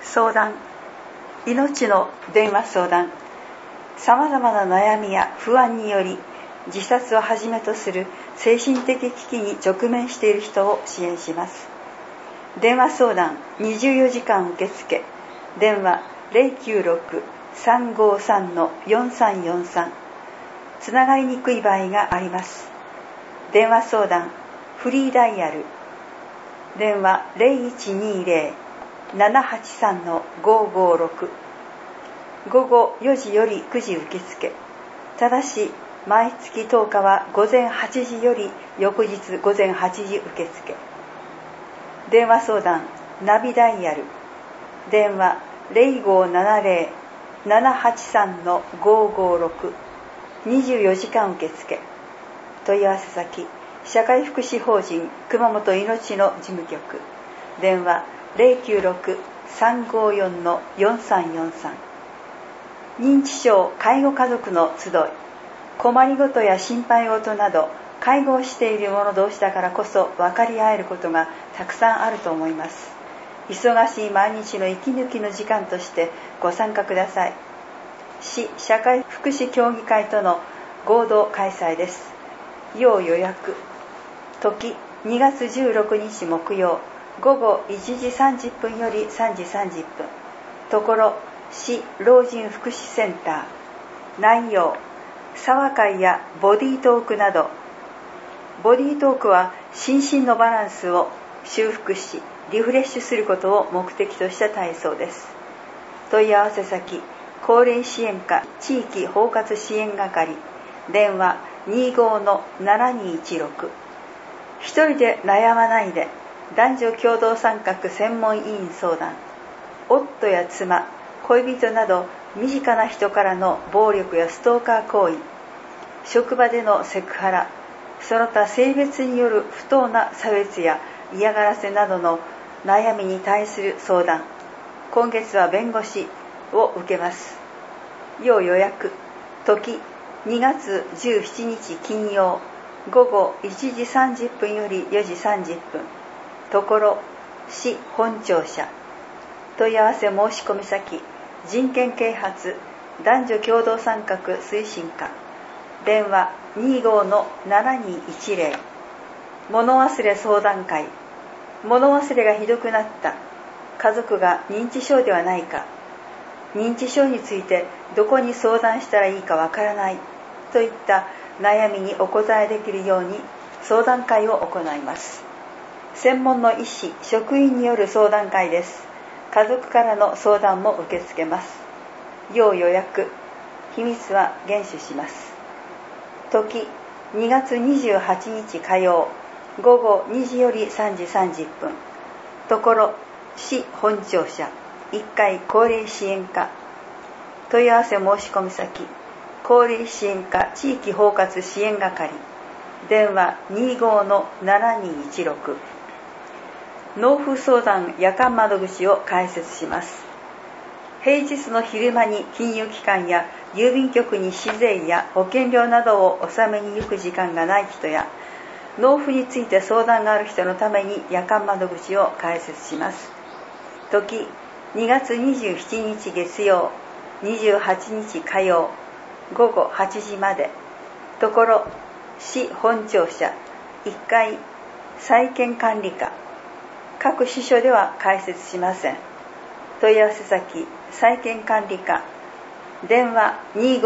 相談、命の電話相談。さまざまな悩みや不安により自殺をはじめとする精神的危機に直面している人を支援します。電話相談24時間受付。電話 096-353-4343。つながりにくい場合があります。電話相談フリーダイヤル。電話 0120-783-556。午後4時より9時受付。ただし毎月10日は午前8時より翌日午前8時受付。電話相談ナビダイヤル。電話 0570-783-556。24時間受付。問い合わせ先社会福祉法人熊本いのちの事務局。電話 096-354-4343。認知症介護家族の集い。困りごとや心配ごとなど介護をしている者同士だからこそ分かり合えることがたくさんあると思います。忙しい毎日の息抜きの時間としてご参加ください。市社会福祉協議会との合同開催です。要予約。時2月16日木曜午後1時30分より3時30分。ところ市老人福祉センター。内容沢会やボディートークなど。ボディートークは心身のバランスを修復しリフレッシュすることを目的とした体操です。問い合わせ先高齢支援課地域包括支援係。電話 25-7216。一人で悩まないで。男女共同参画専門委員相談。夫や妻、恋人など身近な人からの暴力やストーカー行為、職場でのセクハラ、その他性別による不当な差別や嫌がらせなどの悩みに対する相談。今月は弁護士を受けます。要予約。時2月17日金曜午後1時30分より4時30分。ところ市本庁舎。問い合わせ申し込み先人権啓発男女共同参画推進課。電話 25-7210。物忘れ相談会。物忘れがひどくなった。家族が認知症ではないか。認知症についてどこに相談したらいいかわからないといった悩みにお答えできるように相談会を行います。専門の医師・職員による相談会です。家族からの相談も受け付けます。要予約。秘密は厳守します。時2月28日火曜午後2時より3時30分。ところ市本庁舎1階高齢支援課。問い合わせ申し込み先高齢支援課地域包括支援係。電話 25-7216。納付相談夜間窓口を開設します。平日の昼間に金融機関や郵便局に資税や保険料などを納めに行く時間がない人や納付について相談がある人のために夜間窓口を開設します。時2月27日月曜28日火曜午後8時まで。ところ市本庁舎1階再建管理課。各支所では開設しません。問い合わせ先再建管理課。電話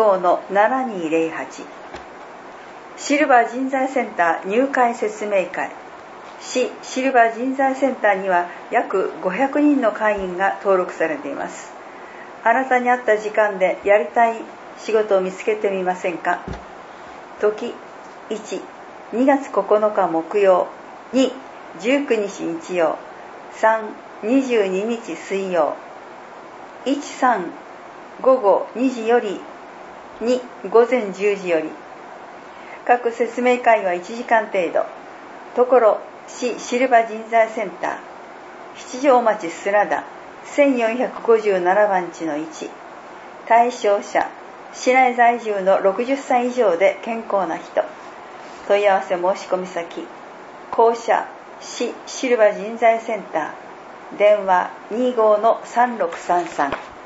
25-7208。シルバー人材センター入会説明会。市シルバー人材センターには約500人の会員が登録されています。あなたに合った時間でやりたい仕事を見つけてみませんか。時1、2月9日木曜、2、19日日曜、3、22日水曜、1、3、午後2時より、2、午前10時より。各説明会は1時間程度。ところ市シルバー人材センター七条町砂田1457番地の1。対象者市内在住の60歳以上で健康な人。問い合わせ申し込み先校舎市シルバー人材センタ電話25-3633